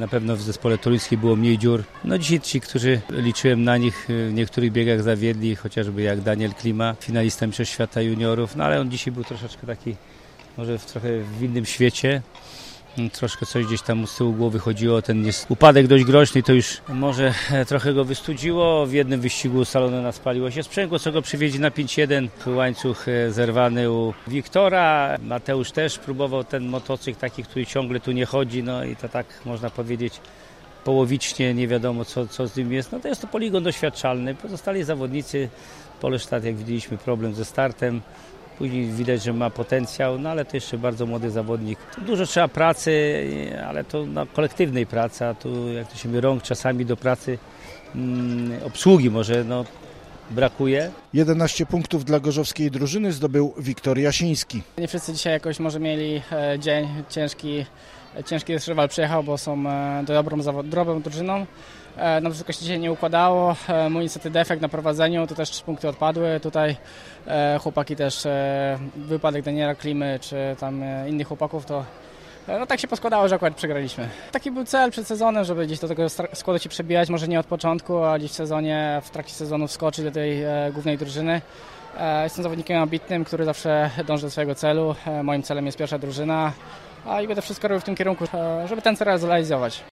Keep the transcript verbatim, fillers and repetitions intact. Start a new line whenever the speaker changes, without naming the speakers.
Na pewno w zespole toruńskim było mniej dziur. No dzisiaj ci, którzy liczyłem na nich, w niektórych biegach zawiedli, chociażby jak Daniel Klima, finalista Mistrzostw Świata Juniorów, no ale on dzisiaj był troszeczkę taki, może w trochę w innym świecie. Troszkę coś gdzieś tam z tyłu głowy chodziło, ten jest upadek dość groźny, to już może trochę go wystudziło. W jednym wyścigu Salonena spaliło się sprzęgło, co go przywieźli na pięć jeden. Łańcuch zerwany u Wiktora. Mateusz też próbował ten motocykl taki, który ciągle tu nie chodzi, no i to tak można powiedzieć połowicznie, nie wiadomo co, co z nim jest. No to jest to poligon doświadczalny. Pozostali zawodnicy, Polesztat, jak widzieliśmy, problem ze startem. Później widać, że ma potencjał, no ale to jeszcze bardzo młody zawodnik. To dużo trzeba pracy, ale to no, kolektywnej pracy, a tu jak to się mówi, rąk czasami do pracy, mm, obsługi może no, brakuje.
jedenaście punktów dla gorzowskiej drużyny zdobył Wiktor Jasiński.
Nie wszyscy dzisiaj jakoś może mieli e, dzień ciężki, e, ciężki rywal przyjechał, bo są e, dobrą, dobrą drużyną. E, nam wszystko się dzisiaj nie układało, e, mój niestety defekt na prowadzeniu, tu też trzy punkty odpadły, tutaj e, chłopaki też, e, wypadek Daniela Klimy czy tam e, innych chłopaków, to e, no tak się poskładało, że akurat przegraliśmy. Taki był cel przed sezonem, żeby gdzieś do tego składu się przebijać, może nie od początku, a gdzieś w sezonie, w trakcie sezonu wskoczyć do tej e, głównej drużyny. E, jestem zawodnikiem ambitnym, który zawsze dąży do swojego celu, e, moim celem jest pierwsza drużyna, a i będę wszystko robił w tym kierunku, e, żeby ten cel zrealizować.